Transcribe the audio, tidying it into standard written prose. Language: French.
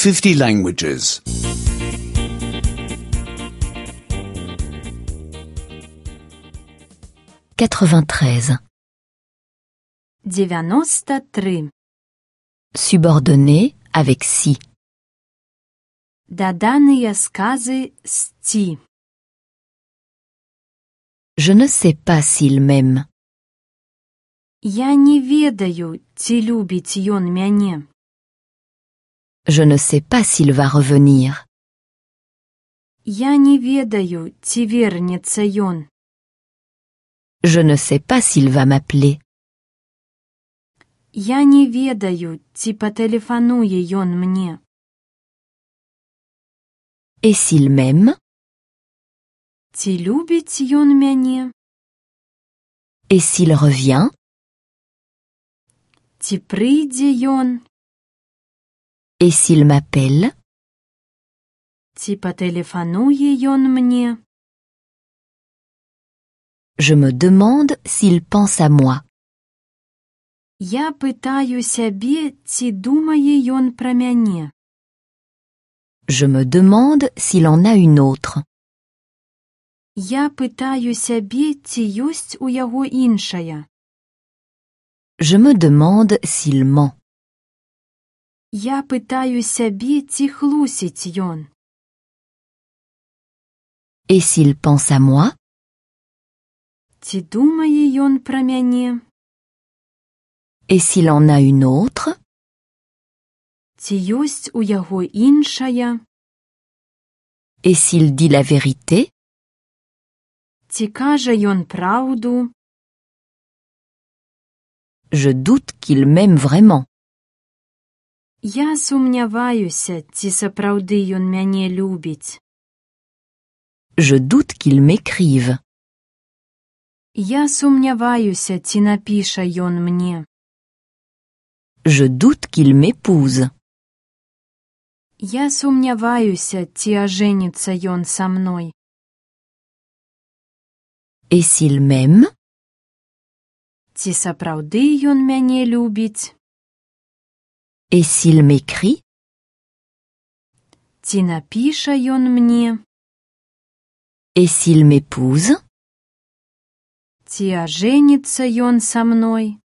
50 languages. 93. 93. Subordonné avec si. Доданыя сказы з «ці». Je ne sais pas s'il m'aime. Я не ведаю, ці любіць ён мяне. Je ne sais pas s'il va revenir. Я не ведаю, ці вернецца ён. Je ne sais pas s'il va m'appeler. Я не ведаю, ці патэлефануе ён мне. Et s'il m'aime? Ці любіць ён мяне? Et s'il revient? Ці прыйдзе ён? Et s'il m'appelle? Ці патэлефануе ён мне? Je me demande s'il pense à moi. Я пытаю сябе, ці думае ён пра мяне. Je me demande s'il en a une autre. Я пытаю сябе, ці ёсць у яго іншая. Je me demande s'il ment. Я пытаю сябе, ці хлусіць ён. Et s'il pense à moi? Ці думае ён пра мяне? Et s'il en a une autre? Ці ёсць у яго іншая? Et s'il dit la vérité? Ці кажа ён праўду? Je doute qu'il m'aime vraiment. Я сумняваюся, ці сапраўды ён мяне любіць. Je doute qu'il m'écrive. Я сумняваюся, ці напіша ён мне. Je doute qu'il m'épouse. Я сумняваюся, ці ажэніцца ён са мной. Et s'il m'aime? Ці сапраўды ён мяне любіць? Et s'il m'écrit? Ці напіша ён мне? Et s'il m'épouse? Ці ажэніцца ён са мной?